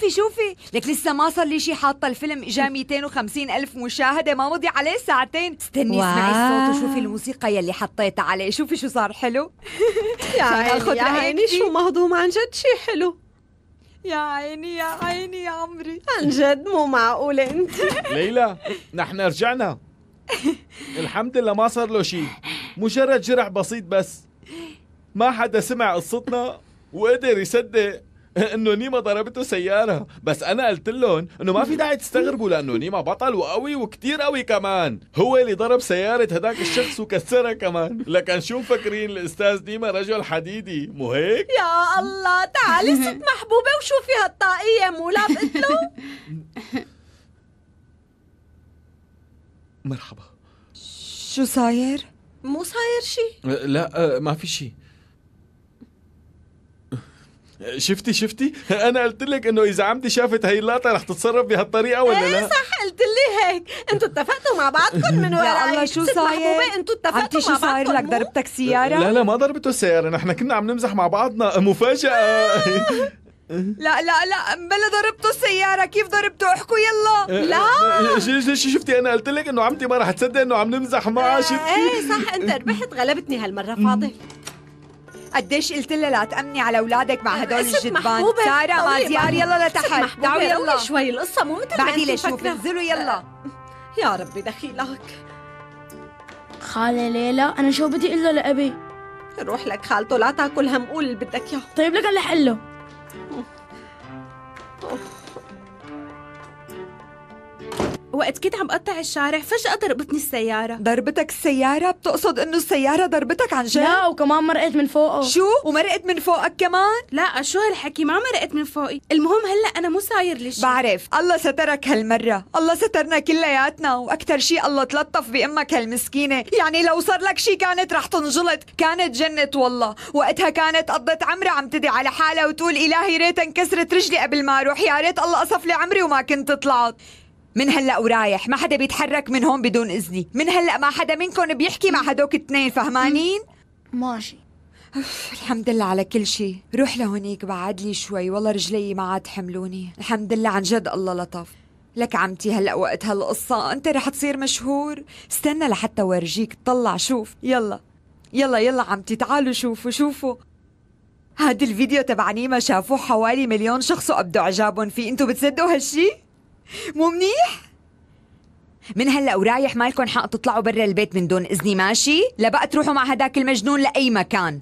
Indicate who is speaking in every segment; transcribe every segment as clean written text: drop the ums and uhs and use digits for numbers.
Speaker 1: شوفي لك لسه ما صار لي شي، حاطه الفيلم اجا 250 ألف مشاهدة، ما مضي عليه ساعتين. استني اسمعي الصوت وشوفي الموسيقى يلي حطيتها عليه، شوفي شو صار حلو.
Speaker 2: يا عيني يا عيني، شو مهضوم، عن جد شي حلو.
Speaker 1: يا عيني يا عيني يا عمري،
Speaker 2: عن جد مو معقولة انت.
Speaker 3: ليلى نحن رجعنا الحمد لله، ما صار له شيء، مجرد جرح بسيط بس. ما حدا سمع قصتنا وقدر يصدق انه نيما ضربته سيارة، بس انا قلت لهم انه ما في داعي تستغربوا لانه نيما بطل وقوي وكتير قوي كمان، هو اللي ضرب سيارة هداك الشخص وكسرها كمان. لكن شو مفكرين الاستاذ نيما رجل حديدي مو هيك؟
Speaker 2: يا الله، تعالي ست محبوبة وشوفي هالطاقية، مو لابقت له؟
Speaker 3: مرحبا.
Speaker 1: شو صاير؟
Speaker 2: مو صاير شي؟
Speaker 3: لا ما في شيء. شفتي انا قلت لك انه اذا عمتي شافت هي اللقطه رح تتصرف بهالطريقه ولا لا؟
Speaker 2: صح، قلت لي هيك. انتوا اتفقتوا مع بعضكم من وراي.
Speaker 1: يا الله شو صاير؟
Speaker 2: انتوا اتفقتوا
Speaker 1: عمتي
Speaker 2: مع
Speaker 1: شو صاير
Speaker 2: بعضكم؟
Speaker 1: لك؟ ضربتك سياره؟
Speaker 3: لا ما ضربته السياره، نحن كنا عم نمزح مع بعضنا، مفاجاه.
Speaker 1: لا بلا ضربته السياره. كيف ضربته؟ احكوا يلا.
Speaker 2: لا
Speaker 3: شفتي انا قلت لك انه عمتي ما رح تصدق انه عم نمزح معها. شفتي؟
Speaker 2: ايه صح، انت ربحت، غلبتني هالمره فاضل.
Speaker 1: قديش قلت لها لا تأمني على اولادك مع هدول
Speaker 2: ست
Speaker 1: الجدبان.
Speaker 2: محبوبة،
Speaker 1: سارة
Speaker 2: طولي
Speaker 1: مازيار يلا لتحت، تعالوا يلا
Speaker 2: شوي، القصه مو مثل ما
Speaker 1: بعدي
Speaker 2: انتي
Speaker 1: لشوف،
Speaker 2: مفكرة.
Speaker 1: انزلوا يلا.
Speaker 2: يا ربي دخيلك.
Speaker 4: خالة ليلى، أنا شو بدي إلا لأبي؟
Speaker 2: روح لك خالته، لا تاكل هم، قول اللي بدك اياه.
Speaker 4: طيب لك اللي حله.
Speaker 5: وقت كنت عم بقطع الشارع فجأة ضربتني السيارة.
Speaker 1: ضربتك السيارة؟ بتقصد انه السيارة ضربتك عن جد؟
Speaker 4: لا، وكمان مرقت من فوقه.
Speaker 1: شو؟ ومرقت من فوقك كمان؟
Speaker 5: لا شو هالحكي، ما مرقت من فوقي. المهم هلا أنا مو صاير لي شي.
Speaker 1: بعرف الله سترك هالمرة، الله سترنا كلياتنا، وأكتر شي الله تلطف بأمك هالمسكينة. يعني لو صار لك شي كانت رح تنجلط، كانت جنة والله. وقتها كانت قضت عمرها عم تدعي على حالها وتقول إلهي ريت انكسرت رجلي قبل ما أروح، يا ريت الله قصف لي عمري وما كنت طلعت. من هلأ ورايح ما حدا بيتحرك من هون بدون إذني، من هلأ ما حدا منكم بيحكي مع هدوك اثنين، فهمانين؟
Speaker 4: ماشي.
Speaker 1: الحمد لله على كل شيء. روح لهونيك بعد لي شوي، والله رجلي ما عاد حملوني. الحمد لله عن جد الله لطف. لك عمتي هلأ وقت هالقصة أنت رح تصير مشهور. استنى لحتى ورجيك، طلع شوف. يلا يلا يلا عمتي، تعالوا شوفوا. هاد الفيديو تبع نيما شافوه حوالي 1,000,000 شخص وأبدوا إعجابهم فيه. أنتوا بتصدقوا هالشي؟ مو منيح؟ من هلأ ورايح مالكن حق تطلعوا برا البيت من دون إذني، ماشي؟ لا بقى تروحوا مع هداك المجنون لأي مكان.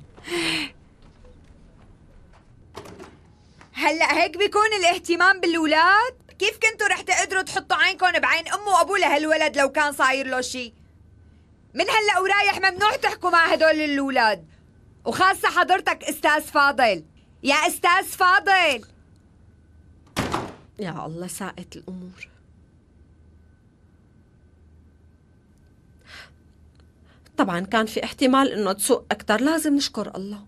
Speaker 1: هلأ هيك بيكون الاهتمام بالولاد؟ كيف كنتوا رح تقدروا تحطوا عينكم بعين أمه وأبوه لهالولد لو كان صاير له شي؟ من هلأ ورايح ممنوع تحكوا مع هدول الولاد، وخاصة حضرتك أستاذ فاضل. يا أستاذ فاضل.
Speaker 2: يا الله ساءت الأمور. طبعا كان في احتمال انه تسوق اكثر، لازم نشكر الله.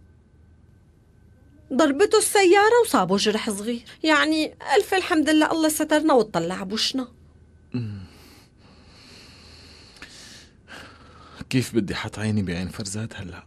Speaker 2: ضربته السيارة وصابه جرح صغير، يعني ألف الحمد لله الله سترنا وطلع بوشنا.
Speaker 3: كيف بدي حط عيني بعين فرزاد هلا؟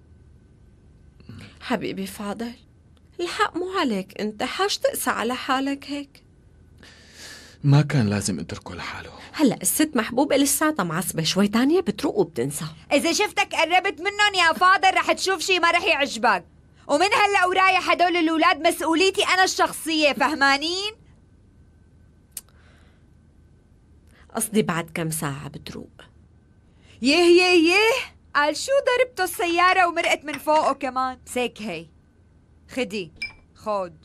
Speaker 2: حبيبي فاضل، الحق مو عليك انت، حاج تقسى على حالك هيك.
Speaker 3: ما كان لازم اتركه لحاله.
Speaker 2: هلا الست محبوبة لساتها معصبة، شوي تانية بتروق وبتنسى.
Speaker 1: إذا شفتك قربت منهم يا فاضل رح تشوف شي ما رح يعجبك. ومن هلا ورايح هدول الأولاد مسؤوليتي أنا الشخصية، فهمانين؟
Speaker 2: قصدي بعد كم ساعة بتروق.
Speaker 1: يه قال شو ضربته السيارة ومرقت من فوقه كمان. سيك هي خد.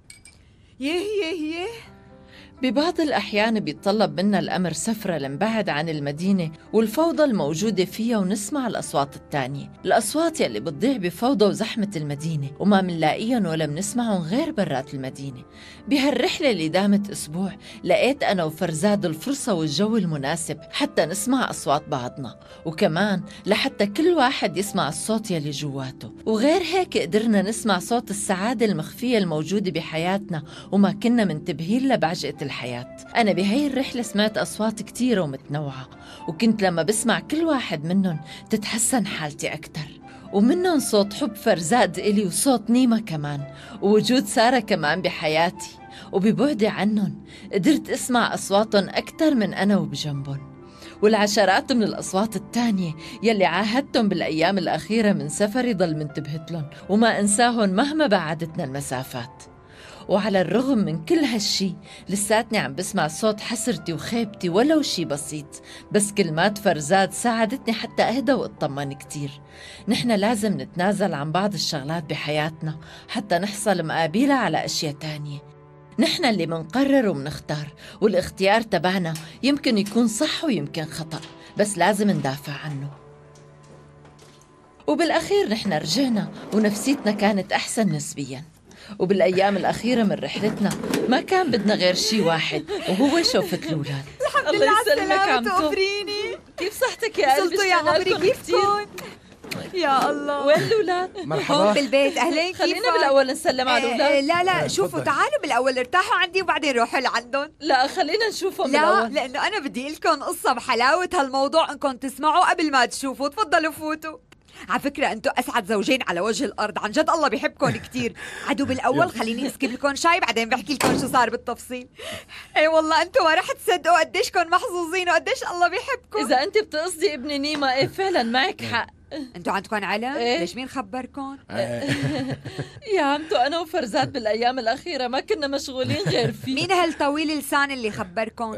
Speaker 1: يه
Speaker 6: ببعض الأحيان بيتطلب منا الأمر سفرة لنبعد عن المدينة والفوضى الموجودة فيها ونسمع الأصوات التانية، الأصوات يلي بتضيع بفوضى وزحمة المدينة وما منلاقيهم ولا منسمعهم غير برات المدينة. بهالرحلة اللي دامت أسبوع لقيت أنا وفرزاد الفرصة والجو المناسب حتى نسمع أصوات بعضنا، وكمان لحتى كل واحد يسمع الصوت يلي جواته. وغير هيك قدرنا نسمع صوت السعادة المخفية الموجودة بحياتنا وما كنا منتبهين لبعجقة الحياة. أنا بهاي الرحلة سمعت أصوات كتيرة ومتنوعة، وكنت لما بسمع كل واحد منهم تتحسن حالتي أكتر، ومنهم صوت حب فرزاد إلي وصوت نيما كمان، ووجود سارة كمان بحياتي، وببعدي عنهم قدرت أسمع أصواتهم أكتر من أنا وبجنبهم، والعشرات من الأصوات التانية يلي عاهدتهم بالأيام الأخيرة من سفري ضل منتبهت لهم وما أنساهم مهما بعدتنا المسافات. وعلى الرغم من كل هالشي لساتني عم بسمع صوت حسرتي وخيبتي ولو شي بسيط، بس كلمات فرزاد ساعدتني حتى أهدى وأطمن كتير. نحن لازم نتنازل عن بعض الشغلات بحياتنا حتى نحصل مقابلة على أشياء تانية. نحن اللي منقرر ومنختار، والاختيار تبعنا يمكن يكون صح ويمكن خطأ، بس لازم ندافع عنه. وبالأخير نحن رجعنا ونفسيتنا كانت أحسن نسبياً. وبالأيام الأخيرة من رحلتنا ما كان بدنا غير شي واحد، وهو شوفة الأولاد.
Speaker 1: الحمد لله على السلامة تقفريني.
Speaker 6: كيف صحتك يا قلبي؟
Speaker 1: وصلتوا يا عمري كيفكن؟ يا الله
Speaker 6: وين الأولاد؟
Speaker 7: مرحبا.
Speaker 1: هون بالبيت. أهلين.
Speaker 6: خلينا بالأول نسلم على الأولاد.
Speaker 1: لا شوفوا تعالوا بالأول ارتاحوا عندي وبعدين روحوا لعندهم.
Speaker 6: لا خلينا نشوفهم
Speaker 1: لا
Speaker 6: بالأول.
Speaker 1: لأنه أنا بدي لكم قصة بحلاوة هالموضوع إنكم تسمعوا قبل ما تشوفوا. تفضلوا فوتوا. على فكرة أنتوا أسعد زوجين على وجه الأرض، عن جد الله بيحبكم كتير. عدوا بالأول خليني أسكب لكم شاي بعدين بحكي لكم شو صار بالتفصيل. أي والله أنتوا ما رح تصدقوا قديش كون محظوظين وقديش الله بيحبكم.
Speaker 6: إذا أنت بتقصدي ابن نيمة، إيه فعلا معك حق.
Speaker 1: أنتوا عندكم علم؟
Speaker 6: إيه؟
Speaker 1: ليش مين خبركم؟
Speaker 6: يا عمتو أنا وفرزات بالأيام الأخيرة ما كنا مشغولين غير فيه.
Speaker 1: مين هالطويل اللسان اللي خبركم؟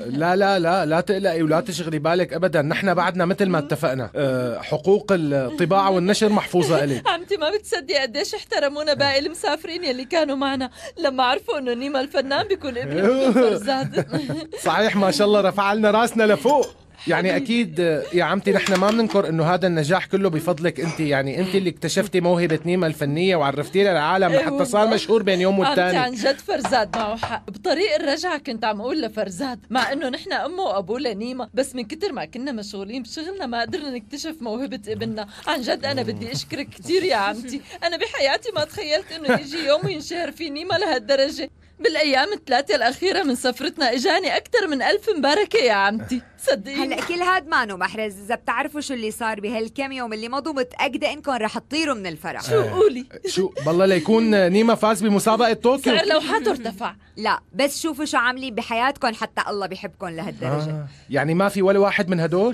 Speaker 7: لا تقلقي ولا تشغلي بالك ابدا، نحن بعدنا مثل ما اتفقنا. حقوق الطباعه والنشر محفوظه الي.
Speaker 6: عمتي ما بتصدقي قديش احترمونا باقي المسافرين يلي كانوا معنا لما عرفوا انه نيما الفنان بيكون ابن فرزاد.
Speaker 7: صحيح ما شاء الله رفع لنا راسنا لفوق. يعني اكيد يا عمتي نحن ما بننكر انه هذا النجاح كله بفضلك انت، يعني انت اللي اكتشفتي موهبه نيما الفنيه وعرفتيها للعالم لحتى صار مشهور بين يوم والتاني.
Speaker 6: عمتي عن جد فرزاد معه حق. بطريق الرجعه كنت عم اقول لفرزاد مع انه نحن امه وابوه لنيما، بس من كتر ما كنا مشغولين بشغلنا ما قدرنا نكتشف موهبه ابننا. عن جد انا بدي اشكرك كتير يا عمتي. انا بحياتي ما تخيلت انه يجي يوم وينشهر في نيما لهالدرجه. بالأيام الثلاثة الأخيرة من سفرتنا إجاني أكثر من 1000 مباركة يا عمتي، صدقيني.
Speaker 1: هلأ كل هاد مانو محرز. إذا بتعرفوا شو اللي صار بهالكم يوم اللي مضوا متأكدة إنكم رح تطيروا من الفرح.
Speaker 6: شو قولي؟
Speaker 7: شو بالله ليكون نيما فاز بمسابقة طوكيو.
Speaker 6: سعر لوحاته ارتفع.
Speaker 1: لا بس شوفوا شو عاملين بحياتكم حتى الله بيحبكم لهالدرجة.
Speaker 7: يعني ما في ولا واحد من هدول؟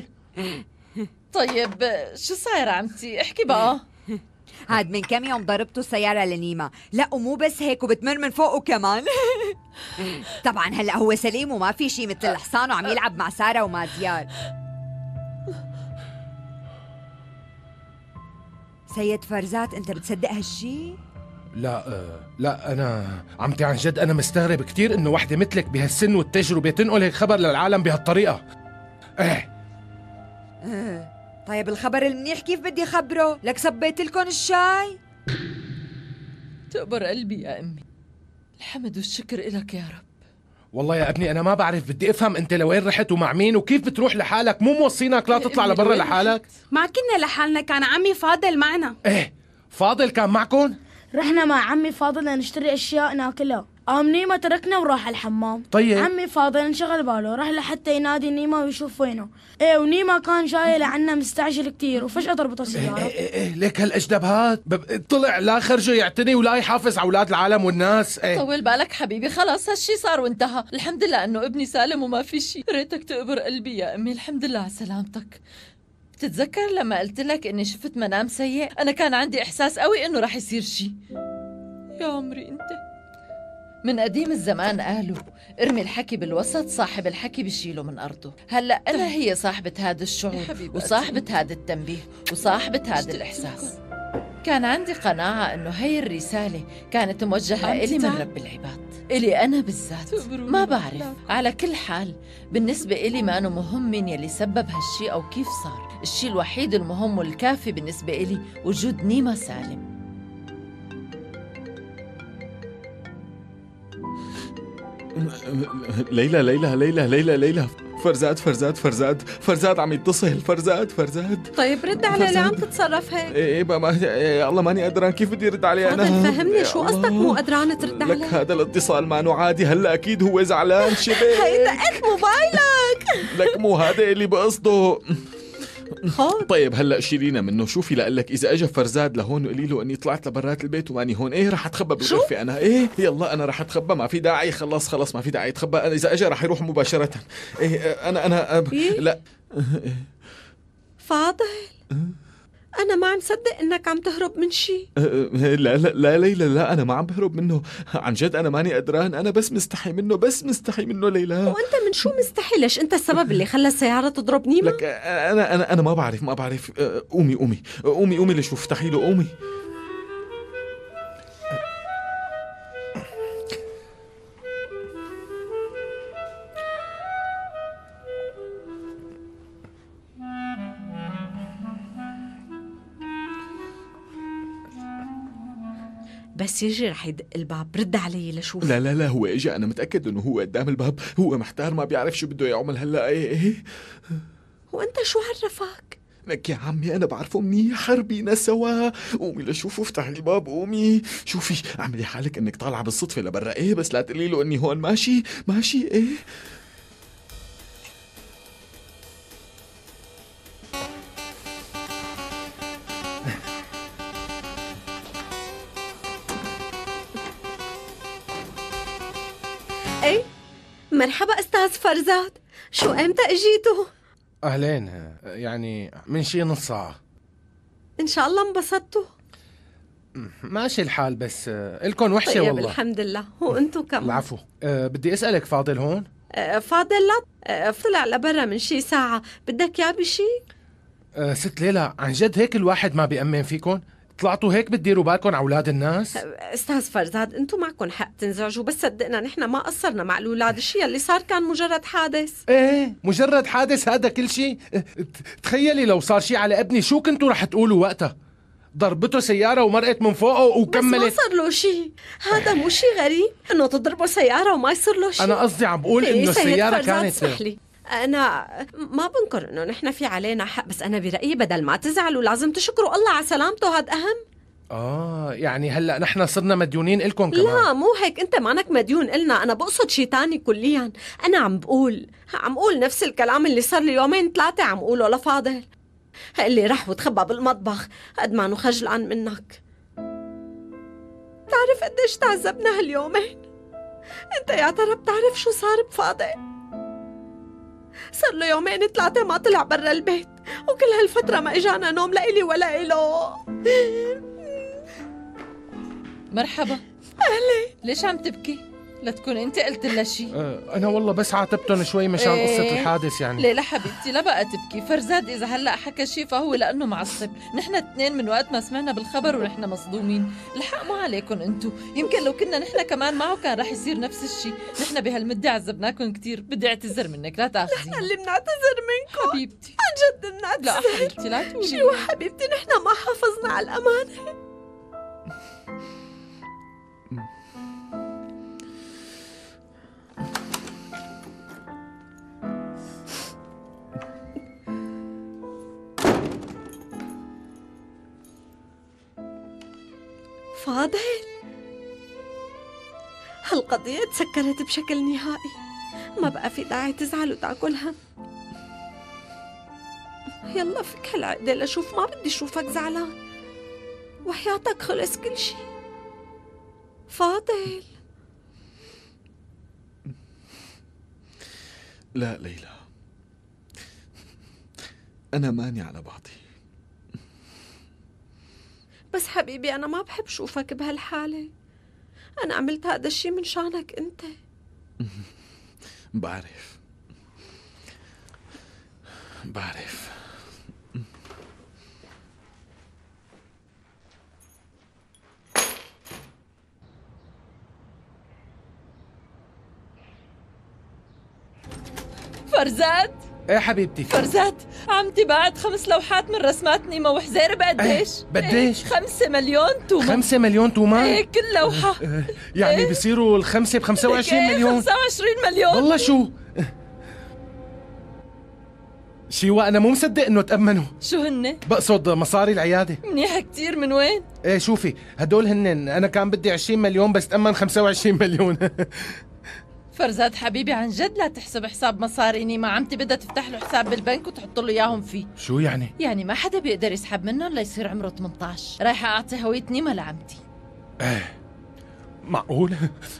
Speaker 6: طيب شو صاير عمتي؟ احكي بقى.
Speaker 1: هاد من كم يوم ضربتوا السيارة لنيما. لا ومو بس هيك وبتمر من فوقه كمان. طبعا هلأ هو سليم وما في شي مثل الحصان وعم يلعب مع سارة ومازيار. سيد فرزات انت بتصدق هالشي؟
Speaker 7: لا أنا عمتي عن جد أنا مستغرب كتير إنه وحدة مثلك بهالسن والتجربة تنقل هيك خبر للعالم بهالطريقة.
Speaker 1: طيب الخبر المنيح كيف بدي خبره؟ لك صبيت لكم الشاي؟
Speaker 6: تقبر قلبي يا أمي. الحمد والشكر إلك يا رب.
Speaker 7: والله يا ابني أنا ما بعرف، بدي أفهم أنت لوين رحت ومع مين وكيف بتروح لحالك؟ مو موصينك لا تطلع لبرا لحالك؟
Speaker 5: ما كنا لحالنا، كان عمي فاضل معنا.
Speaker 7: فاضل كان معكم؟
Speaker 4: رحنا مع عمي فاضل نشتري أشياء ناكلها. قام نيما تركنا وراح الحمام.
Speaker 7: طيب
Speaker 4: عمي فاضل انشغل باله، راح لحتى ينادي نيما ويشوف وينه. ونيما كان جاي لعنا مستعجل كتير وفجأة ضربته السيارة.
Speaker 7: ليك هالأجدب هاد طلع لا خرجه يعتني ولا يحافظ على أولاد العالم والناس.
Speaker 6: طول بالك حبيبي، خلاص هالشي صار وانتهى. الحمد لله انه ابني سالم وما في شي. ريتك تقبر قلبي يا امي. الحمد لله على سلامتك. بتتذكر لما قلت لك اني شفت منام سيء؟ انا كان عندي احساس قوي انه رح يصير شي. يا عمري انت. من قديم الزمان قالوا ارمي الحكي بالوسط، صاحب الحكي بشيله من أرضه. هلأ أنا هي صاحبة هذا الشعور وصاحبة هذا التنبيه وصاحبة هذا الإحساس. كان عندي قناعة أنه هي الرسالة كانت موجهة إلي من رب العباد، إلي أنا بالذات. ما بعرف، على كل حال بالنسبة إلي ما أنه مهم مين يلي سبب هالشي أو كيف صار. الشي الوحيد المهم والكافي بالنسبة إلي وجود نيما سالم.
Speaker 3: ليلى فرزاد عم يتصل. فرزاد
Speaker 2: طيب رد عليه، ليه عم تتصرف هيك؟
Speaker 3: ايه يا الله ماني قدران، كيف بدي ارد عليه انا؟
Speaker 2: فهمني شو قصدك مو قدران ترد عليه؟
Speaker 3: لك هذا الاتصال ما عادي، هلا اكيد هو زعلان شبه.
Speaker 2: هي دقت موبايلك.
Speaker 3: لك مو هذا اللي بقصده.
Speaker 2: خد.
Speaker 3: طيب هلا شيلينا منه. شوفي لقلك اذا اجى فرزاد لهون وقولي له اني طلعت لبرات البيت وماني هون. ايه رح اتخبى بالغرفه انا. ايه يلا انا رح اتخبى، ما في داعي. خلص ما في داعي اتخبى. أنا اذا اجى رح يروح مباشره. ايه انا
Speaker 2: إيه؟
Speaker 3: لا
Speaker 2: فاضل، أنا ما عم صدق إنك عم تهرب من شي.
Speaker 3: لا ليلى، لا انا ما عم بهرب منه عن جد. انا ماني قدران، انا بس مستحي منه ليلى.
Speaker 2: وأنت من شو مستحي؟ ليش أنت السبب اللي خلى السيارة تضرب نيمة؟
Speaker 3: لك انا ما بعرف. قومي لشوف، افتحي له. قومي.
Speaker 2: بس يجي رح يدق الباب، رد علي لشوف.
Speaker 3: لا هو اجى، انا متاكد انه هو قدام الباب. هو محتار ما بيعرف شو بده يعمل هلا. ايه
Speaker 2: وأنت شو عرفك؟
Speaker 3: لك يا عمي انا بعرفه منيح، حربينا سوا. قومي لشوفه، افتحي الباب. قومي شوفي، اعملي حالك انك طالعه بالصدفه لبرا. ايه بس لا تقولي له اني هون. ماشي. ايه
Speaker 2: إيه مرحبا أستاذ فرزاد، شو إمتى إجيتوا؟
Speaker 7: أهلين، يعني من شي نص ساعة.
Speaker 2: إن شاء الله انبسطتوا.
Speaker 7: ماشي الحال، بس إلكن وحشة
Speaker 2: طيب
Speaker 7: والله.
Speaker 2: الحمد لله، وأنتوا كمان.
Speaker 7: العفو. بدي أسألك، فاضل هون؟
Speaker 2: فاضل لا، طلع لبرا من شي ساعة، بدك يا بشي؟
Speaker 7: ست ليلى، عن جد هيك الواحد ما بيأمن فيكن؟ طلعتوا هيك بتديروا بالكن على أولاد الناس؟
Speaker 2: استاذ فرزاد، انتم معكم حق تنزعجوا، بس صدقنا نحن ما قصرنا مع الاولاد. الشيء اللي صار كان مجرد حادث.
Speaker 7: ايه مجرد حادث، هذا كل شيء؟ تخيلي لو صار شيء على ابني، شو كنتوا رح تقولوا وقتها؟ ضربته سيارة ومرقت من فوقه وكملت.
Speaker 2: بس ما صار له شيء، هذا مو شيء غريب انه تضربه سيارة وما يصير له شيء.
Speaker 7: انا قصدي عم بقول انه السيارة كانت.
Speaker 2: اسمح لي، أنا ما بنكر إنه نحن في علينا حق، بس أنا برأيي بدل ما تزعلوا لازم تشكروا الله على سلامته، هذا أهم.
Speaker 7: يعني هلا نحن صرنا مديونين إلكم كمان؟
Speaker 2: لا مو هيك، أنت مانك مديون إلنا، أنا بقصد شي تاني كليا. أنا عم بقول نفس الكلام اللي صار لي يومين 3 عم قوله لفاضل، اللي رح وتخبى بالمطبخ قد ما انه خجلان منك. بتعرف قديش تعذبنا هاليومين؟ أنت يا ترى بتعرف شو صار بفاضل؟ صار له 2-3 ما طلع برا البيت، وكل هالفترة ما اجانا نوم لا إلي ولا إله.
Speaker 6: مرحبا.
Speaker 2: أهلي.
Speaker 6: ليش عم تبكي؟ لا تكون انت قلت لها شيء.
Speaker 7: انا والله بس عاتبتهم شوي مشان قصة الحادث يعني.
Speaker 6: ليه لا حبيبتي، لا بقى تبكي. فرزاد اذا هلا حكى شيء فهو لانه معصب. نحن 2 من وقت ما سمعنا بالخبر ونحن مصدومين. الحق مو عليكم انتو، يمكن لو كنا نحن كمان معه كان رح يصير نفس الشيء. نحن بهالمدة عذبناكم كثير. بدي اعتذر منك، لا تاخذيني.
Speaker 2: نحن اللي بنعتذر منكم
Speaker 6: حبيبتي،
Speaker 2: عن جد بنعتذر.
Speaker 6: لا حبيبتي لا تقولي.
Speaker 2: شو حبيبتي، نحن ما حافظنا على الأمانة. فاضل، هالقضية تسكرت بشكل نهائي، ما بقى في داعي تزعل وتاكل هم. يلا فك هالعقدة لشوف، ما بدي اشوفك زعلان، وحياتك خلص كل شي. فاضل.
Speaker 3: لا ليلى، أنا ماني على بعضي.
Speaker 2: بس حبيبي أنا ما بحب شوفك بهالحالة، أنا عملت هذا الشي من شانك أنت.
Speaker 3: بعرف.
Speaker 6: فرزاد.
Speaker 7: ايه حبيبتي.
Speaker 6: فرزاد، عمتي باعت 5 لوحات من رسمات نيمة وحزير بقديش؟
Speaker 7: بديش؟
Speaker 6: 5 مليون تومة.
Speaker 7: 5 مليون تومة؟
Speaker 6: ايه كل لوحة.
Speaker 7: يعني بيصيروا الخمسة ب25 مليون.
Speaker 6: 25 مليون
Speaker 7: والله شو أنا مو مصدق إنه تأمنوا.
Speaker 6: شو هن؟
Speaker 7: بقصد مصاري العيادة.
Speaker 6: منيحة كتير. من وين؟
Speaker 7: ايه شوفي، هدول هن. أنا كان بدي 20 مليون بس تأمن 25 مليون.
Speaker 6: فرزاد حبيبي عن جد لا تحسب حساب مصاري نيما، عمتي بدها تفتح له حساب بالبنك وتحط له اياهم فيه.
Speaker 7: شو يعني؟
Speaker 6: يعني ما حدا بيقدر يسحب منهم ليصير عمره 18. رايحة اعطي هوية نيما لعمتي.
Speaker 7: ايه معقول؟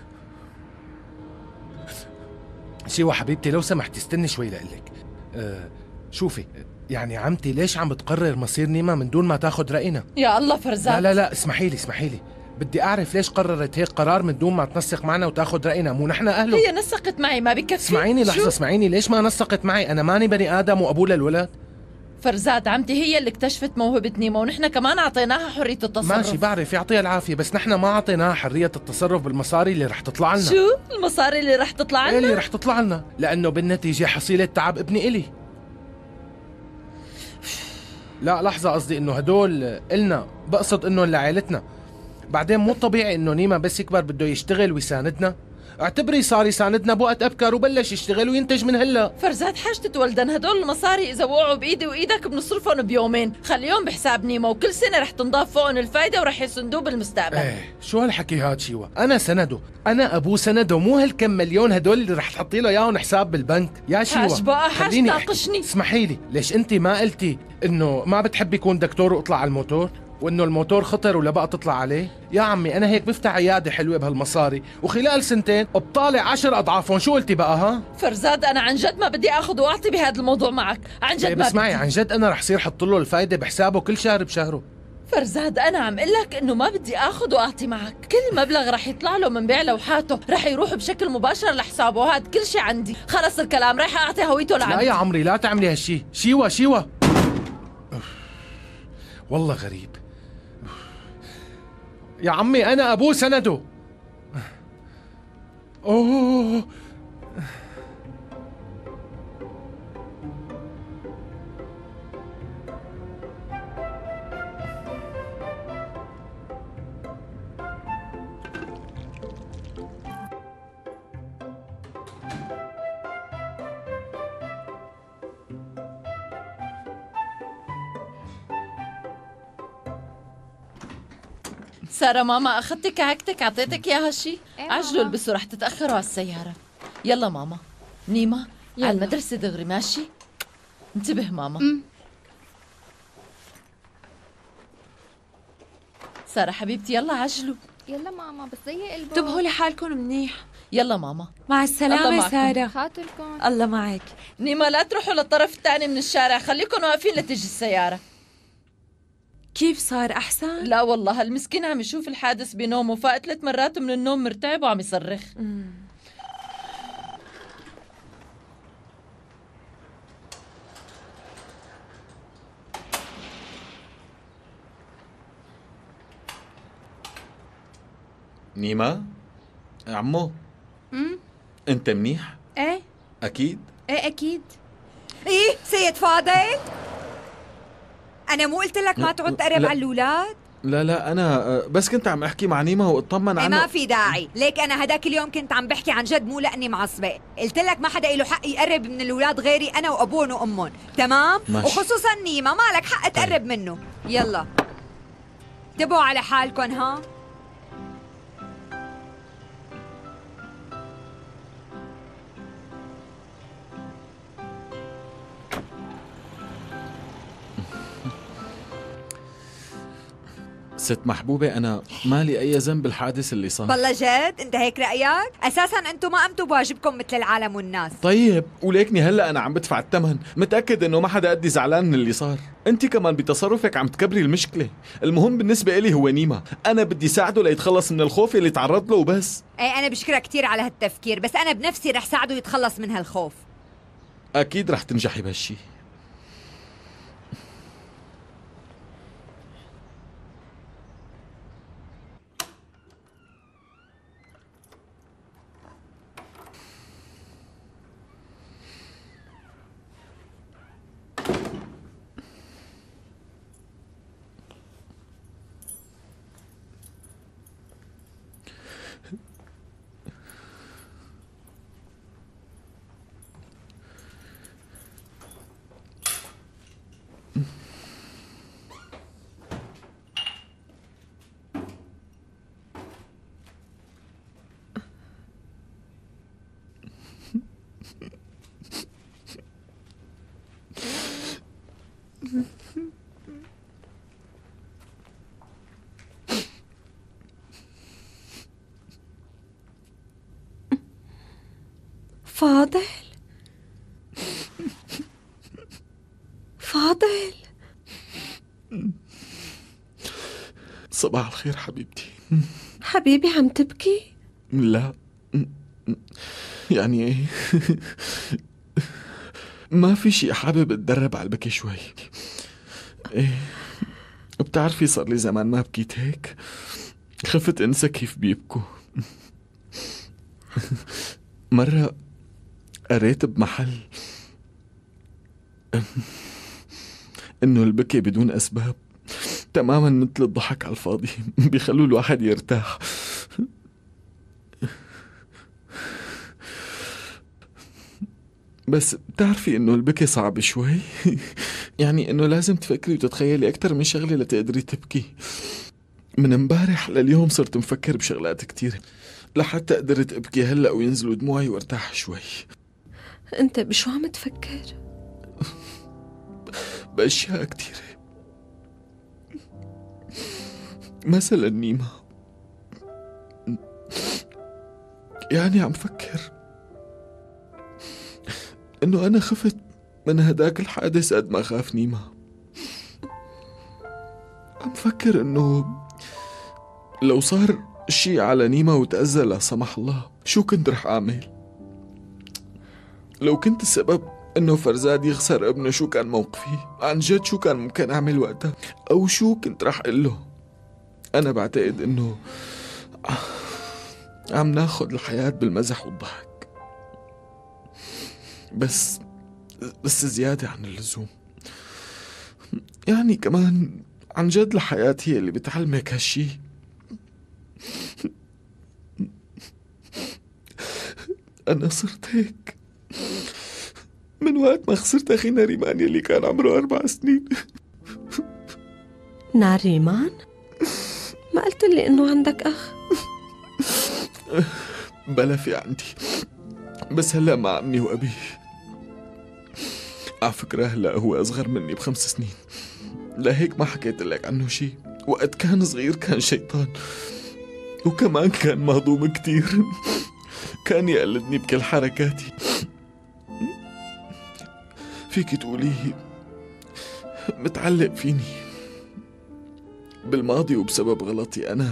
Speaker 7: شيوا حبيبتي لو سمحتي استني شوي لقلك. شوفي يعني عمتي ليش عم بتقرر مصير نيما من دون ما تاخد رأينا؟
Speaker 6: يا الله فرزاد.
Speaker 7: لا اسمحي لي بدي اعرف ليش قررت هيك قرار من دون ما تنسق معنا وتاخد رأينا، مو نحن اهله.
Speaker 6: هي نسقت معي ما بكفي.
Speaker 7: اسمعيني لحظة اسمعيني، ليش ما نسقت معي؟ انا ماني بني ادم وابوه للولد.
Speaker 6: فرزاد عمتي هي اللي اكتشفت موهبة نيما ونحن كمان اعطيناها حرية التصرف.
Speaker 7: ماشي بعرف يعطيها العافية، بس نحن ما اعطيناها حرية التصرف بالمصاري اللي رح تطلع لنا.
Speaker 6: شو؟ المصاري اللي رح تطلع لنا؟
Speaker 7: اللي رح تطلع لنا، لأنه بالنتيجة حصيلة تعب ابني إلي. لا لحظة، قصدي إنه هدول إلنا، بقصد إنه لعائلتنا. بعدين مو طبيعي إنه نيما بس يكبر بده يشتغل ويساندنا. اعتبري صار يساندنا بوقت أبكر وبلش يشتغل وينتج من هلا.
Speaker 6: فرزاد حاجة ولدن هدول المصاري إذا وقعوا بإيدي وإيدك بنصرفهم بيومين، خليهم بحساب نيما وكل سنة رح تنضاف فوقهم الفايدة ورح يسندوه بالمستقبل.
Speaker 7: شو هالحكي هاد شيوا؟ أنا سنده، أنا أبوه سنده، مو هالكم مليون هدول اللي رح تحطي له إياهم حساب بالبنك. يا شيوا
Speaker 6: حاج بقى حاج ناقشني.
Speaker 7: اسمحي لي، ليش أنت ما قلتي إنه ما بتحبي يكون دكتور واطلع على الموتور؟ وانه الموتور خطر ولا بقى تطلع عليه؟ يا عمي انا هيك بفتح عياده حلوه بهالمصاري وخلال سنتين بطالع 10 اضعافهم، شو قلتي بقى ها؟
Speaker 6: فرزاد انا عن جد ما بدي اخذ واعطي بهذا الموضوع معك، عن جد ما
Speaker 7: اسمعي عن جد انا رح صير حط له الفايده بحسابه كل شهر بشهره.
Speaker 6: فرزاد انا عم اقول لك انه ما بدي اخذ واعطي معك، كل مبلغ رح يطلع له من بيع لوحاته رح يروح بشكل مباشر لحسابه، وهذا كل شيء عندي، خلص الكلام، رايحه اعطي هويته لعمتي.
Speaker 7: لا يا عمري لا تعملي هالشيء. شيوا والله غريب. يا عمي أنا أبوه سنده. أوه
Speaker 6: سارة ماما أخذتي كعكتك عطيتك إياها شي؟ عجلوا البسوا رح تتأخروا على السيارة. يلا ماما. نيما على المدرسة دغري ماشي؟ انتبه ماما. سارة حبيبتي يلا عجلوا.
Speaker 8: يلا ماما بس زي قلبه.
Speaker 5: انتبهوا لحالكم منيح.
Speaker 6: يلا ماما.
Speaker 1: مع السلامة سارة.
Speaker 8: خاطركم.
Speaker 1: الله معك.
Speaker 6: نيما لا تروحوا للطرف الثاني من الشارع، خليكم واقفين لتجي السيارة.
Speaker 5: كيف صار أحسن؟
Speaker 6: لا والله هالمسكين عم يشوف الحادث بنومه، فاق 3 مرات من النوم مرتعب وعم يصرخ.
Speaker 3: نيما عمو انت منيح؟
Speaker 5: ايه
Speaker 3: اكيد؟
Speaker 5: ايه اكيد.
Speaker 1: ايه سيد فاضل، انا مو قلت لك ما تعود تقرب على الاولاد؟
Speaker 3: لا انا بس كنت عم احكي مع نيما واطمن عنه.
Speaker 1: ما في داعي، ليك انا هداك اليوم كنت عم بحكي عن جد مو لاني معصبه، قلت لك ما حدا له حق يقرب من الاولاد غيري انا وابوهم وامهم، تمام؟
Speaker 3: ماشي.
Speaker 1: وخصوصا نيما ما لك حق تقرب منه. يلا انتبهوا على حالكم ها.
Speaker 3: ست محبوبة أنا مالي أي ذنب بالحادث اللي صار.
Speaker 1: بالله جد؟ أنت هيك رأيك؟ أساساً أنتم ما قمتوا بواجبكم مثل العالم والناس.
Speaker 3: طيب وليكني هلأ أنا عم بدفع الثمن، متأكد إنه ما حدا قدي زعلان من اللي صار. أنت كمان بتصرفك عم تكبري المشكلة. المهم بالنسبة إلي هو نيما، أنا بدي ساعده ليتخلص من الخوف اللي تعرض له وبس.
Speaker 1: أي أنا بشكرك كتير على هالتفكير، بس أنا بنفسي رح ساعده يتخلص من هالخوف.
Speaker 3: أكيد رح تنجحي بهالشي.
Speaker 2: فاضل فاضل،
Speaker 3: صباح الخير حبيبتي.
Speaker 2: حبيبي عم تبكي؟
Speaker 3: لا، يعني ايه؟ ما في شي، حابب اتدرب على البكي شوي. ايه بتعرفي صار لي زمان ما بكيت هيك، خفت انسى كيف بيبكوا. مرة قريت بمحل انه البكي بدون اسباب تماما مثل الضحك على الفاضي، بيخلوا الواحد يرتاح. بس بتعرفي انه البكي صعب شوي. يعني انه لازم تفكري وتتخيلي اكتر من شغلة لتقدري تبكي. من امبارح لليوم صرت مفكر بشغلات كتير لحتى قدرت ابكي هلأ وينزلوا دموعي وارتاح شوي.
Speaker 2: انت بشو عم تفكر؟
Speaker 3: بأشياء كتيرة، مثلا نيمة. يعني عم فكر انه انا خفت من هداك الحادث قد ما خاف نيمة. عم فكر انه لو صار شي على نيمة وتأذى لا سمح الله شو كنت رح اعمل؟ لو كنت السبب انه فرزاد يخسر ابنه شو كان موقفي؟ عن جد شو كان ممكن اعمل وقتها؟ او شو كنت رح اقول له؟ انا بعتقد انه عم ناخد الحياة بالمزح والضحك، بس زيادة عن اللزوم. يعني كمان عن جد الحياة هي اللي بتعلمك هالشي. أنا صرت هيك من وقت ما خسرت أخي ناريمان يلي كان عمره 4 سنين.
Speaker 2: ناريمان؟ ما قلت لي إنه عندك أخ؟
Speaker 3: بلا في عندي، بس هلأ مع أمي وأبي. على فكرة هلأ هو أصغر مني ب5 سنين، لهيك ما حكيت لك عنه شي. وقت كان صغير كان شيطان، وكمان كان مهضوم كتير. كان يقلدني بكل حركاتي. فيك تقوليه متعلق فيني بالماضي، وبسبب غلطي أنا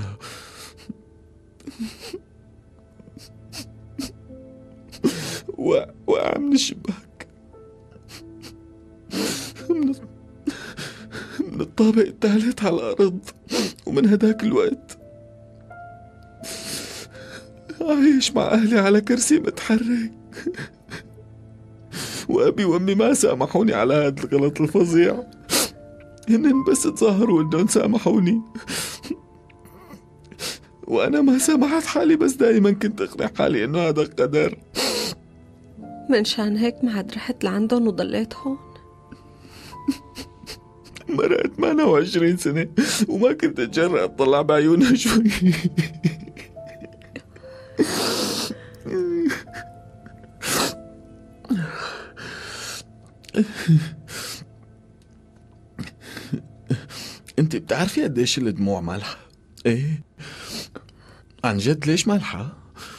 Speaker 3: وقع من الشباك من الطابق الثالث على الأرض. ومن هداك الوقت عايش مع أهلي على كرسي متحرك. وأبي وأمي ما سامحوني على هذا الغلط الفظيع، هن بس تظاهروا إنهم سامحوني، وأنا ما سامحت حالي، بس دايما كنت أقنع حالي إنه هذا قدر.
Speaker 2: من شان هيك ما عاد رحت لعندهم وضليت هون.
Speaker 3: مرقت 28 سنة وما كنت أتجرأ أطلع بعيونها شوي. انت بتعرفي قديش الدموع مالحة؟ ايه عن جد. ليش مالحة؟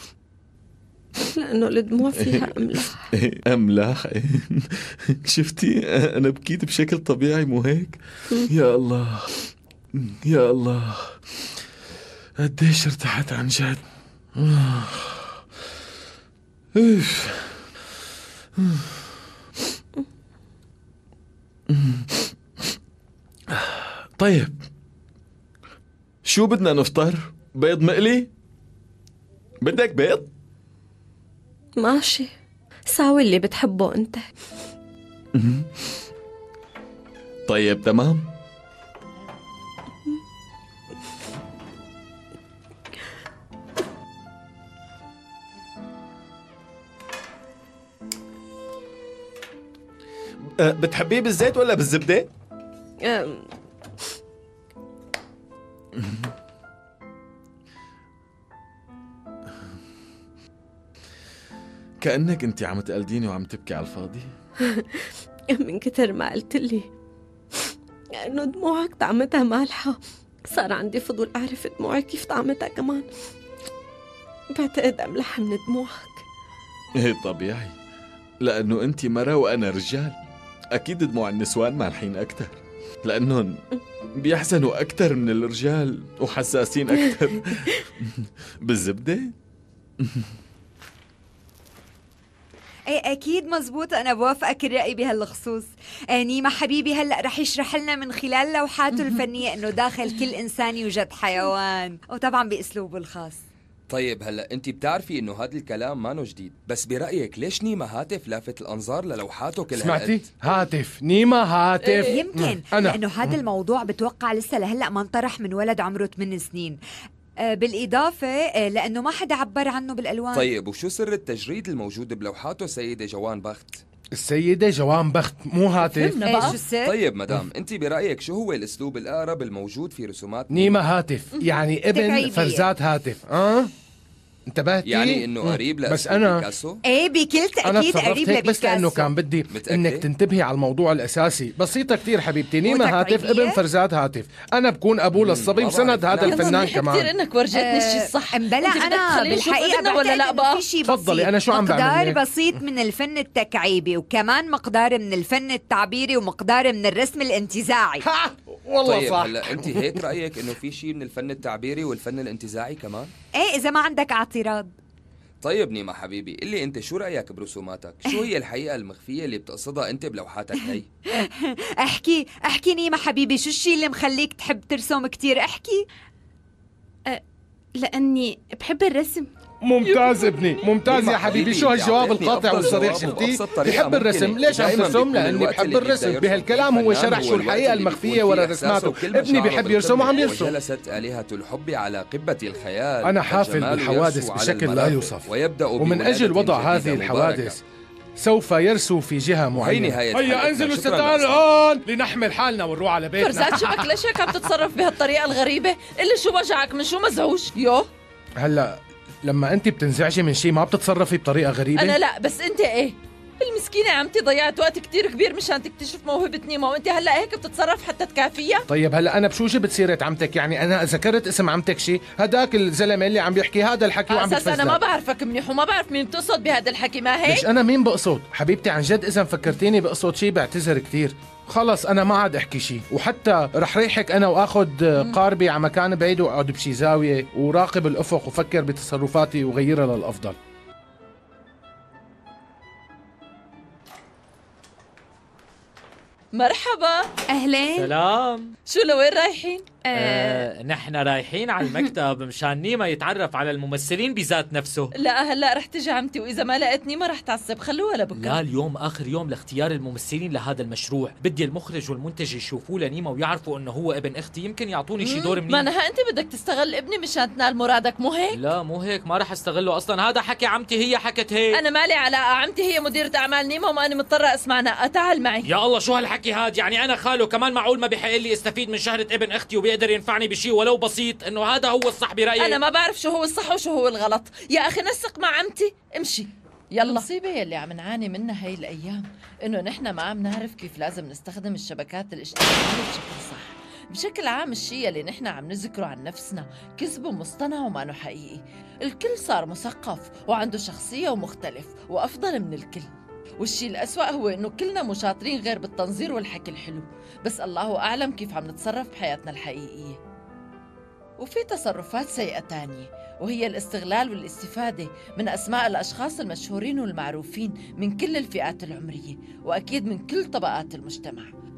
Speaker 2: لأنه الدموع فيها أملاح.
Speaker 3: ايه املاح. ايه شفتي انا بكيت بشكل طبيعي مو هيك؟ يا الله يا الله قديش ارتحت عن جد. طيب شو بدنا نفطر؟ بيض مقلي؟ بدك بيض؟
Speaker 2: ماشي، ساوي اللي بتحبه أنت.
Speaker 3: طيب تمام. بتحبيه بالزيت ولا بالزبدة؟ كأنك انت عم تقلديني وعم تبكي على الفاضي.
Speaker 2: من كتر ما قلت لي إنه دموعك طعمتها مالحة. صار عندي فضول أعرف دموعك كيف طعمتها كمان. بعتقد أملح من دموعك.
Speaker 3: ايه طبيعي، لأنه أنت مرة وأنا رجال. أكيد دموع النسوان مالحين أكتر، لأنهم بيحزنوا أكتر من الرجال وحساسين أكتر. بالزبدة؟
Speaker 1: ايه اكيد مزبوط، انا بوافقك الرأي بهالخصوص. نيما حبيبي هلا رح يشرح لنا من خلال لوحاته الفنية انه داخل كل انسان يوجد حيوان، وطبعا باسلوبه الخاص.
Speaker 9: طيب هلا انت بتعرفي انه هذا الكلام ما جديد، بس برأيك ليش نيما هاتف لافت الانظار للوحاته كل
Speaker 7: سمعتي؟ هاتف نيما هاتف.
Speaker 1: يمكن لانه هذا الموضوع بتوقع لسه لهلا ما انطرح من ولد عمره 8 سنين، بالإضافة لأنه ما حدا عبر عنه بالألوان.
Speaker 9: طيب وشو سر التجريد الموجود بلوحاته سيدة جوان بخت؟
Speaker 7: السيدة جوان بخت مو هاتف.
Speaker 1: شو السر؟
Speaker 9: طيب مدام انت برأيك شو هو الاسلوب الأقرب الموجود في رسومات
Speaker 7: نيما هاتف؟ يعني ابن فرزات هاتف. انتبهتي؟
Speaker 9: يعني انه قريب
Speaker 7: بس
Speaker 9: لاسلوب
Speaker 7: أنا
Speaker 9: بيكاسو؟
Speaker 1: ايه بكل تأكيد قريب
Speaker 7: هيك بس لأنه
Speaker 1: لبيكاسو.
Speaker 7: كان بدي انك تنتبهي على الموضوع الأساسي. بسيطة كتير حبيبتي، نيما هاتف ابن فرزات هاتف. أنا بكون أبوه للصبي وسند هذا الفنان كمان.
Speaker 6: كثير انك ورجتني الشيء الصح.
Speaker 1: امبلا انا بالحقيقة
Speaker 6: ولا لا بقى؟
Speaker 7: تفضلي، أنا شو عم بعمل
Speaker 1: مقدار
Speaker 7: هيك؟
Speaker 1: بسيط من الفن التكعيبي، وكمان مقدار من الفن التعبيري، ومقدار من الرسم الانتزاعي.
Speaker 7: والله
Speaker 9: طيب
Speaker 7: صح.
Speaker 9: هلا انت هيك رأيك انه في شيء من الفن التعبيري والفن الانتزاعي كمان؟
Speaker 1: ايه اذا ما عندك اعتراض.
Speaker 9: طيب نيما حبيبي قلي انت شو رأيك برسوماتك؟ شو هي الحقيقة المخفية اللي بتقصدها انت بلوحاتك هي؟
Speaker 1: احكي نيما حبيبي، شو الشيء اللي مخليك تحب ترسم كتير؟ احكي.
Speaker 5: لأني بحب الرسم.
Speaker 7: ممتاز ابني، ممتاز يا حبيبي. شو هالجواب القاطع والصريح شفتي؟ بحب الرسم. ليش عم ترسم؟ لاني بحب الرسم. بهالكلام هو شرح شو الحقيقة المخفية ورا رسماته. ابني بحب يرسم وعم يرسم.
Speaker 9: وجلست آلهة الحب على قبة الخيال.
Speaker 7: أنا حافل بالحوادث بشكل لا يوصف، ومن أجل وضع هذه الحوادث سوف يرسو في جهة معينة. هيا انزلوا الستار هون لنحمل حالنا ونروح على بيتنا.
Speaker 6: فرزات شبك ليش هيك عم تتصرف بهالطريقة الغريبة؟ اللي شو وجعك؟ من شو مزعوج؟
Speaker 7: هلا لما انت بتنزعجي من شيء ما بتتصرفي بطريقة غريبة؟
Speaker 6: أنا لا، بس أنت إيه؟ المسكينة عمتي ضيعت وقت كتير كبير مشان تكتشف موهبة نيما، وأنت هلا هيك بتتصرف حتى تكافيها؟
Speaker 7: طيب هلا أنا بشو جبت سيرة عمتك؟ يعني أنا ذكرت اسم عمتك شيء؟ هداك الزلمة اللي عم بيحكي هذا الحكي وعم
Speaker 6: أساس
Speaker 7: بتفزلك.
Speaker 6: أنا ما بعرفك منيح وما بعرف مين بتقصد بهذا الحكي، ما هيك؟
Speaker 7: ليش أنا مين بقصد؟ حبيبتي عن جد إذا فكرتيني بقصد شيء بعتذر كتير. خلص أنا ما عاد أحكي شيء، وحتى رح ريحك أنا وآخذ قاربي على مكان بعيد وأقعد بشي زاوية وراقب الأفق وفكر بتصرفاتي وغيرها للأفضل.
Speaker 6: مرحبا.
Speaker 5: أهلين.
Speaker 10: سلام.
Speaker 6: شو لوين رايحين؟
Speaker 10: نحن رايحين على المكتب مشان نيما يتعرف على الممثلين بذات نفسه.
Speaker 6: لا هلا رح تجي عمتي، وإذا ما لقيت نيما رح تعصب، خلوها لبكره.
Speaker 10: لا اليوم آخر يوم لاختيار الممثلين لهذا المشروع، بدي المخرج والمنتج يشوفوه لنيما ويعرفوا إنه هو ابن أختي، يمكن يعطوني شي دور منيح.
Speaker 6: معناها أنت بدك تستغل ابني مشان تنال مرادك، مو هيك؟
Speaker 10: لا مو هيك، ما رح استغله أصلا، هذا حكي عمتي، هي حكت هيك.
Speaker 6: أنا مالي علاقة، عمتي هي مديرة أعمال نيما وما أنا مضطرة أسمع نقة. تعال معي.
Speaker 10: يا الله شو هالحكي هاد؟ يعني أنا خاله كمان، معقول ما بحق لي استفيد من شهرة ابن أختي وبيقدر ينفعني بشي ولو بسيط؟ إنه هذا هو الصح برأيي.
Speaker 6: أنا ما بعرف شو هو الصح وشو هو الغلط. يا أخي نسق مع عمتي، امشي يلا. المصيبة يلي عم نعاني منها هاي الأيام إنه نحن ما عم نعرف كيف لازم نستخدم الشبكات الاجتماعية بشكل صح. بشكل عام الشيء اللي نحن عم نذكره عن نفسنا كذب ومصطنع وما حقيقي. الكل صار مثقف وعنده شخصية ومختلف وأفضل من الكل، والشيء الأسوأ هو إنه كلنا مو شاطرين غير بالتنظير والحكي الحلو، بس الله أعلم كيف عم نتصرف بحياتنا الحقيقية. وفي تصرفات سيئة تانية، وهي الاستغلال والاستفادة من أسماء الأشخاص المشهورين والمعروفين من كل الفئات العمرية، وأكيد من كل طبقات المجتمع.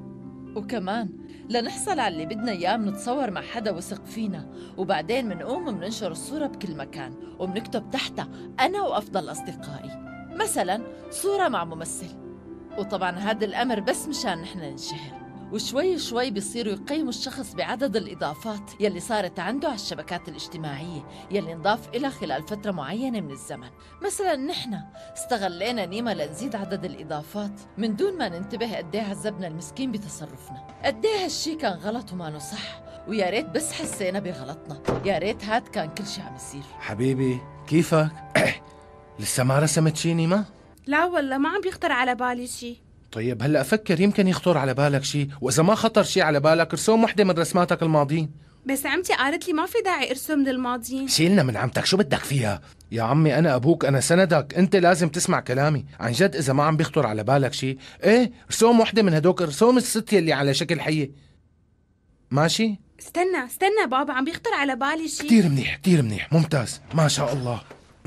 Speaker 6: وكمان لنحصل على اللي بدنا إياه منتصور مع حدا وثق فينا، وبعدين منقوم مننشر الصورة بكل مكان ومنكتب تحتها أنا وأفضل أصدقائي، مثلا صورة مع ممثل. وطبعا هذا الأمر بس مشان نحن ننشهر، وشوي شوي بيصيروا يقيموا الشخص بعدد الإضافات يلي صارت عنده على الشبكات الاجتماعية يلي انضاف إلى خلال فترة معينة من الزمن. مثلا نحن استغلينا نيما لنزيد عدد الإضافات من دون ما ننتبه قديه عذبنا المسكين بتصرفنا، قديه هالشي كان غلط وما صح، ويا ريت بس حسينا بغلطنا، يا ريت هاد كان كل شي عم يصير.
Speaker 7: حبيبي كيفك؟ لسه ما رسمت شي نيما؟
Speaker 5: لا والله ما عم بيخطر على بالي شي.
Speaker 7: طيب هلا أفكر يمكن يخطر على بالك شيء، وإذا ما خطر شيء على بالك ارسم وحدة من رسماتك الماضيين.
Speaker 5: بس عمتي قالت لي ما في داعي ارسم من الماضيين.
Speaker 7: شيلنا من عمتك، شو بدك فيها؟ يا عمي أنا أبوك، أنا سندك، أنت لازم تسمع كلامي. عن جد إذا ما عم بيخطر على بالك شيء إيه ارسم وحدة من هدوك، ارسم الست اللي على شكل حية. ماشي؟
Speaker 5: استنى بابا، عم بيخطر على بالي شيء.
Speaker 7: كتير منيح كتير منيح، ممتاز ما شاء الله.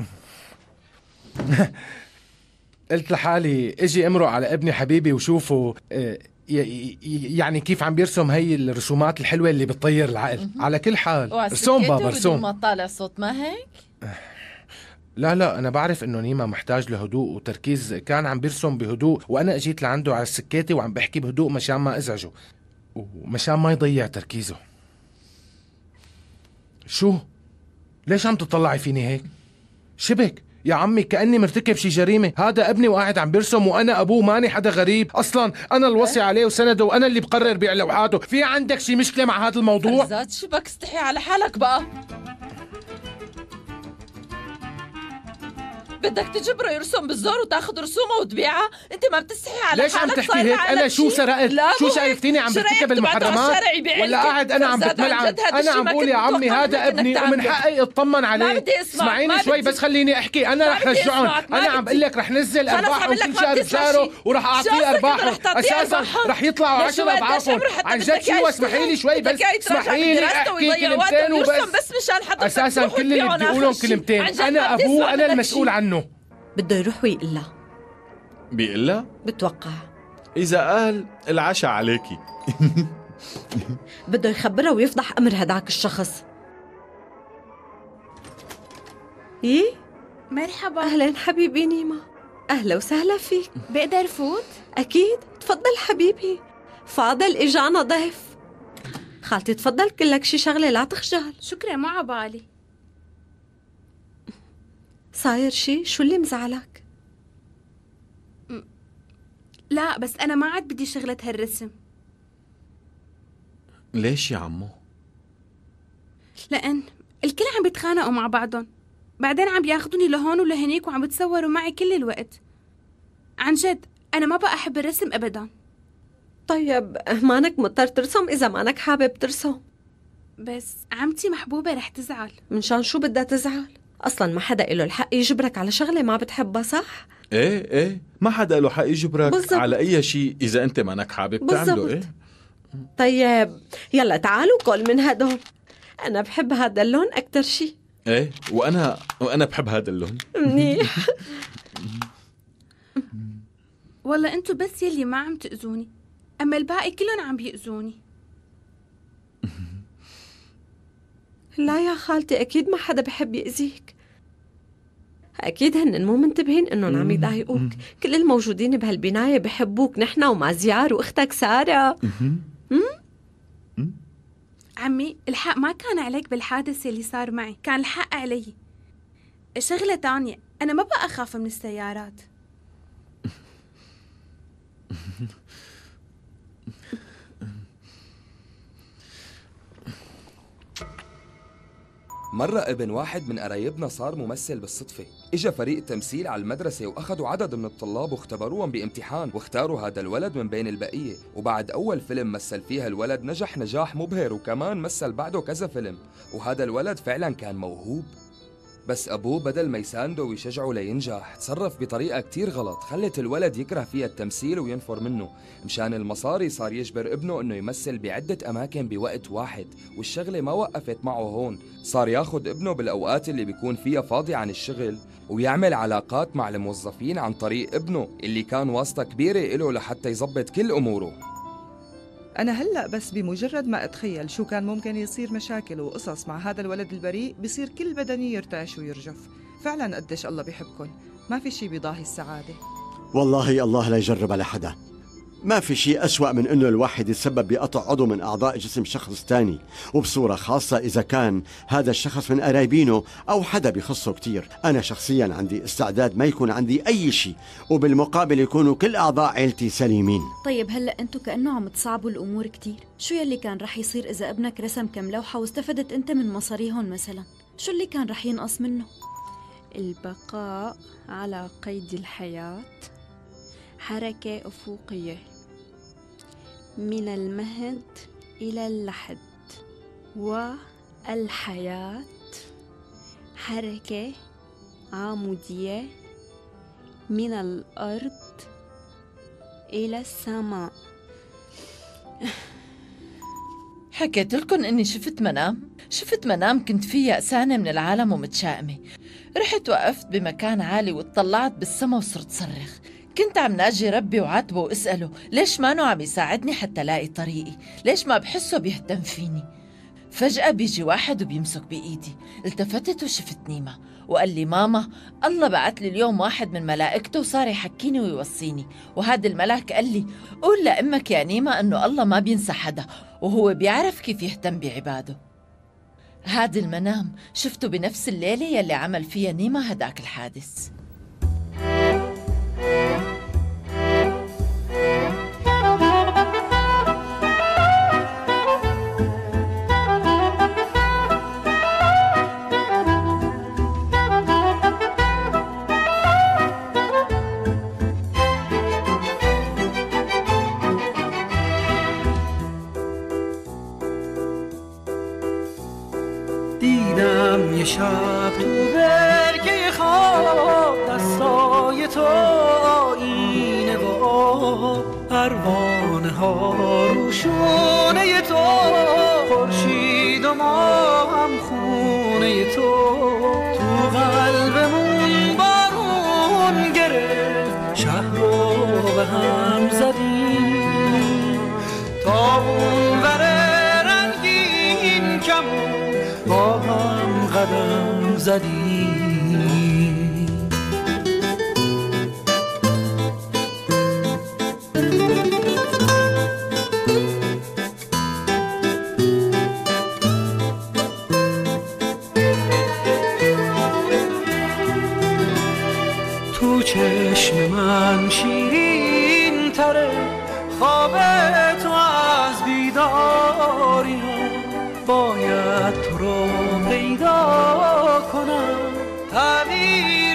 Speaker 7: قلت لحالي اجي امرق على ابني حبيبي وشوفه يعني كيف عم بيرسم هي الرسومات الحلوة اللي بتطير العقل. على كل حال ارسم بابا ارسم.
Speaker 6: ما طالع صوت ما هيك؟
Speaker 7: لا أنا بعرف إنه نيما محتاج لهدوء وتركيز، كان عم بيرسم بهدوء وأنا أجيت لعنده على السكاتة وعم بحكي بهدوء مشان ما أزعجه ومشان ما يضيع تركيزه. شو؟ ليش عم تطلعي فيني هيك؟ شبك؟ يا عمي كأني مرتكب شي جريمة، هذا ابني وقاعد عم بيرسم وأنا أبوه، ماني حدا غريب، أصلا أنا الوصي عليه وسنده وأنا اللي بقرر بيع لوحاته. في عندك شي مشكلة مع هذا الموضوع؟
Speaker 6: فرزات شبك استحي على حالك بقى. بدك تجبره يرسم بالزور وتاخذ رسومه وتبيعها؟ انت ما بتستحي على
Speaker 7: ليش
Speaker 6: حالك؟
Speaker 7: عم تحكي هيك؟ انا شو سرقت؟ شو شايفتيني عم برتكب المحرمات؟ ولا قاعد انا عم بتملعن؟ انا عم بقول يا عمي هذا ابني ومن حقي اطمن عليه. اسمعيني شوي بس خليني احكي. انا رح رجعهم، انا عم بقول لك رح نزل ارباحهم كل شهر بشهره وراح اعطيه ارباحهم، اساسا رح يطلعوا 10 اضعافهم. عن جد شو؟ اسمحي لي شوي بس، اسمحي لي احكي كلمتين وبس. اساسا كل اللي بدي اقولهم كلمتين، انا ابوه، انا المسؤول عنه.
Speaker 2: بده يروح ويقلها.
Speaker 3: بيقلها؟
Speaker 2: بتوقع
Speaker 3: إذا قال العشاء عليكي.
Speaker 2: بده يخبرها ويفضح أمر هداك الشخص. إيه؟
Speaker 5: مرحبا.
Speaker 2: أهلا حبيبي نيما، أهلا وسهلا فيك.
Speaker 5: بقدر فوت؟
Speaker 2: أكيد، تفضل حبيبي. فاضل إجانا ضيف. خالتي تفضل كلك شي شغلة لا تخجل.
Speaker 5: شكرا، ما عبالي.
Speaker 2: صاير شي؟ شو اللي مزعلك؟
Speaker 5: لا بس أنا ما عاد بدي شغلة هالرسم.
Speaker 3: ليش يا عمو؟
Speaker 5: لأن الكل عم بيتخانقوا مع بعضهم، بعدين عم بياخدوني لهون ولهنيك وعم بتصوروا معي كل الوقت. عن جد أنا ما بقى أحب الرسم أبدا.
Speaker 2: طيب مانك مضطر ترسم إذا مانك حابب ترسم.
Speaker 5: بس عمتي محبوبة رح تزعل.
Speaker 2: من شان شو بدها تزعل؟ أصلا ما حدا إله الحق يجبرك على شغلة ما بتحبها، صح؟
Speaker 3: ايه ما حدا له حق يجبرك
Speaker 2: بالزبط.
Speaker 3: على أي شيء إذا أنت مانك حابب تعمله. إيه
Speaker 2: طيب يلا تعالوا كل من هدول، أنا بحب هذا اللون أكتر شي.
Speaker 3: ايه وأنا بحب هذا اللون.
Speaker 2: منيح.
Speaker 5: والله أنتو بس يلي ما عم تأذوني، أما الباقي كلهم عم بيأذوني.
Speaker 2: لا يا خالتي، أكيد ما حدا بحب يأذيك، أكيد هن مو منتبهين إنهم عم يضايقوك. كل الموجودين بهالبناية بحبوك، نحن ومازيار وأختك سارة.
Speaker 5: عمي الحق ما كان عليك بالحادث اللي صار معي، كان الحق علي. شغلة تانية، أنا ما بقى أخاف من السيارات.
Speaker 9: مرة ابن واحد من قرايبنا صار ممثل بالصدفة. اجا فريق تمثيل على المدرسة واخذوا عدد من الطلاب واختبروهم بامتحان، واختاروا هذا الولد من بين البقية. وبعد اول فيلم مثل فيها الولد نجح نجاح مبهر، وكمان مثل بعده كذا فيلم. وهذا الولد فعلا كان موهوب، بس أبوه بدل ما يسانده ويشجعه لينجح تصرف بطريقة كتير غلط، خلت الولد يكره فيها التمثيل وينفر منه. مشان المصاري صار يجبر ابنه انه يمثل بعدة أماكن بوقت واحد، والشغلة ما وقفت معه هون، صار ياخد ابنه بالأوقات اللي بيكون فيها فاضي عن الشغل ويعمل علاقات مع الموظفين عن طريق ابنه اللي كان واسطة كبيرة إله لحتى يزبط كل أموره.
Speaker 11: أنا هلأ بس بمجرد ما أتخيل شو كان ممكن يصير مشاكل وقصص مع هذا الولد البريء بصير كل بدني يرتعش ويرجف. فعلا قديش الله بيحبكن، ما في شي بيضاهي السعادة.
Speaker 12: والله الله لا يجرب على حدا. ما في شيء أسوأ من أنه الواحد يتسبب بقطع عضو من أعضاء جسم شخص تاني، وبصورة خاصة إذا كان هذا الشخص من قرايبينه أو حدا بيخصه كتير. أنا شخصيا عندي استعداد ما يكون عندي أي شيء، وبالمقابل يكونوا كل أعضاء عيلتي سليمين.
Speaker 13: طيب هلأ أنتوا كأنه عم تصعبوا الأمور كتير. شو يلي كان رح يصير إذا ابنك رسم كم لوحة واستفدت أنت من مصاريهم مثلا؟ شو اللي كان رح ينقص منه؟
Speaker 14: البقاء على قيد الحياة، حركة أفقية من المهد إلى اللحد، والحياة حركة عمودية من الأرض إلى السماء.
Speaker 6: حكيت لكم إني شفت منام كنت فيه يأسانة من العالم ومتشائمة. رحت وقفت بمكان عالي واتطلعت بالسما وصرت صرخ. كنت عم ناجي ربي وعاتبه واسأله ليش مانو عم يساعدني حتى لاقي طريقي، ليش ما بحسه بيهتم فيني. فجأة بيجي واحد وبيمسك بإيدي. التفتت وشفت نيمة وقال لي ماما الله بعت لي اليوم واحد من ملائكته وصار يحكيني ويوصيني، وهذا الملاك قال لي قول لأمك يا نيمة أنه الله ما بينسى حدا وهو بيعرف كيف يهتم بعباده. هذا المنام شفته بنفس الليلة يلي عمل فيها نيمة هداك الحادث.
Speaker 15: دیدم یه شب تو برگه خواب دستای تو آینه و پروانه ها روشونه تو، خورشید و ما هم خونه تو. تو قلبمون بارون گرفت، شهر رو به هم زدیم تا اون وره رنگین کمون با هم قدم زدیم. تو چشم من شیرین تره خواب تو از بیداری، باید تو رو پیدا کنم تعبیر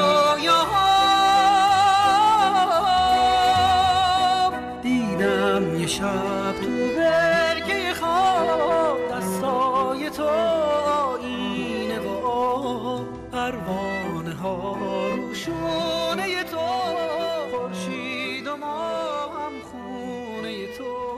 Speaker 15: رویاها. دیدم یه شب تو برگه خواب دستای تو آینه و پروانه ها روشونه تو، خورشید و ما هم خونه تو.